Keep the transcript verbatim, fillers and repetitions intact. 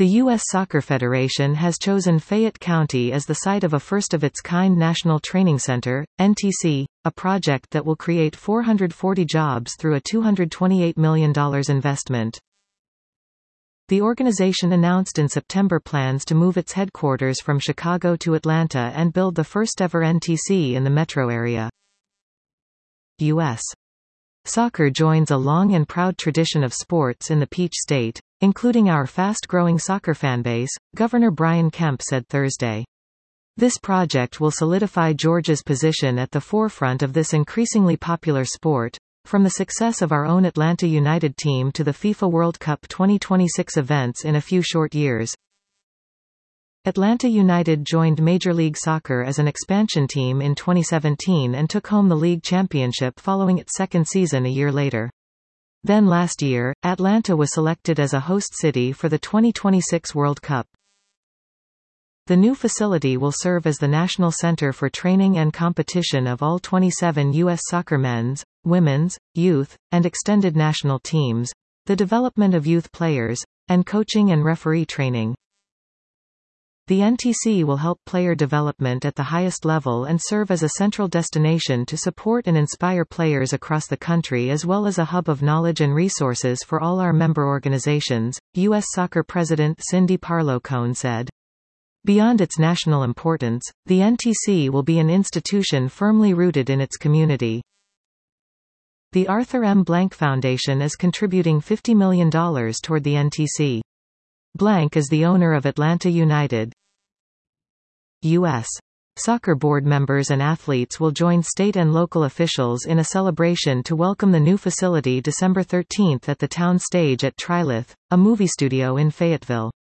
The U S Soccer Federation has chosen Fayette County as the site of a first-of-its-kind National Training Center, N T C, a project that will create four hundred forty jobs through a two hundred twenty-eight million dollars investment. The organization announced in September plans to move its headquarters from Chicago to Atlanta and build the first-ever N T C in the metro area. U S Soccer joins a long and proud tradition of sports in the Peach State, including our fast-growing soccer fanbase, Governor Brian Kemp said Thursday. This project will solidify Georgia's position at the forefront of this increasingly popular sport, from the success of our own Atlanta United team to the FIFA World Cup twenty twenty-six events in a few short years. Atlanta United joined Major League Soccer as an expansion team in twenty seventeen and took home the league championship following its second season a year later. Then last year, Atlanta was selected as a host city for the twenty twenty-six World Cup. The new facility will serve as the national center for training and competition of all twenty-seven U S soccer men's, women's, youth, and extended national teams, the development of youth players, and coaching and referee training. The N T C will help player development at the highest level and serve as a central destination to support and inspire players across the country, as well as a hub of knowledge and resources for all our member organizations, U S Soccer President Cindy Parlow-Cone said. Beyond its national importance, the N T C will be an institution firmly rooted in its community. The Arthur M. Blank Foundation is contributing fifty million dollars toward the N T C. Blank is the owner of Atlanta United. U S Soccer board members and athletes will join state and local officials in a celebration to welcome the new facility December thirteenth at the Town Stage at Trilith, a movie studio in Fayetteville.